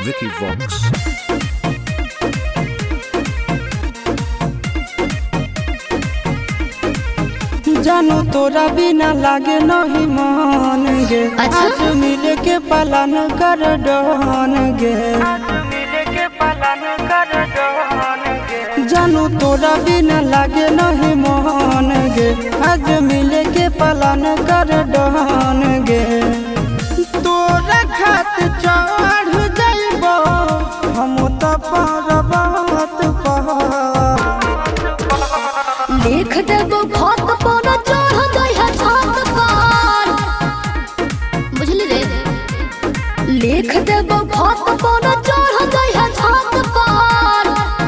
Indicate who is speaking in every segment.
Speaker 1: Vicky Vox.
Speaker 2: जानू तोरा बिना लागे नहीं मान गे।
Speaker 3: अच्छा?
Speaker 2: आज मिले के पालन कर डहन गे। जानू तोरा बिना लागे नहीं मान गे। आज मिले के पालन कर डहन गे। तोरा खात चढ़ जाइबो हम तो पर्वत पर।
Speaker 3: लिख देबो खत पर चढ़ गया छत पर। बुझली रे? लिख देबो खत पर चढ़ गया छत पर।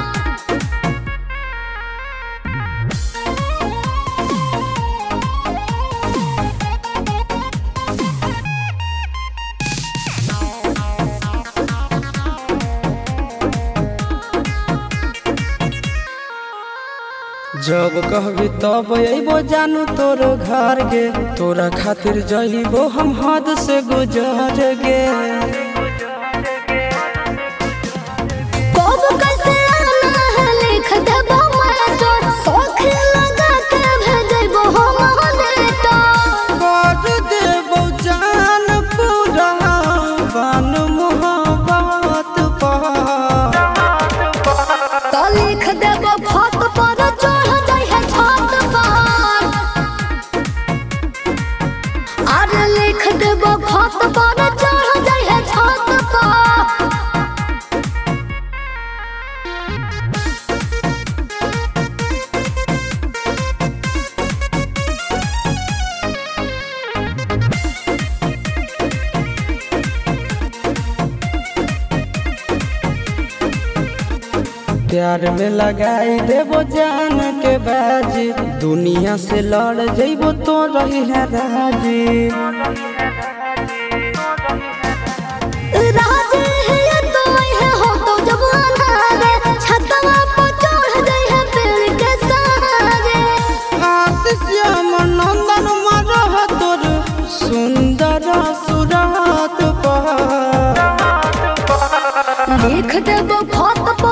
Speaker 2: जब कहबी तब अइबो जानू तोर घर गे। तोरा खातिर जइबो हम हद से गुजर गे।
Speaker 3: कब कैसे आना है लिख देबो मैं तो शौक लगा के भेजबो हम लेटर।
Speaker 2: कर देबो जान पूरा बन मोहब्बत पर।
Speaker 3: तो लिख देबो खत पर चढ़ जाइए छत पर। अरे लिख देबो खत पर चढ़ जाइए छत पर।
Speaker 2: प्यार में लगाई देबो जान के बाजी। दुनिया से लड़ जइबो तो रही है राजी।
Speaker 3: राजी है तो है हो तो जवान रे। छतवा पर चढ़ जाइए पेड़ के सहारे।
Speaker 2: आशीष नंदन मरह तोर सुंदर सुरत पर।
Speaker 3: लिख देबो खत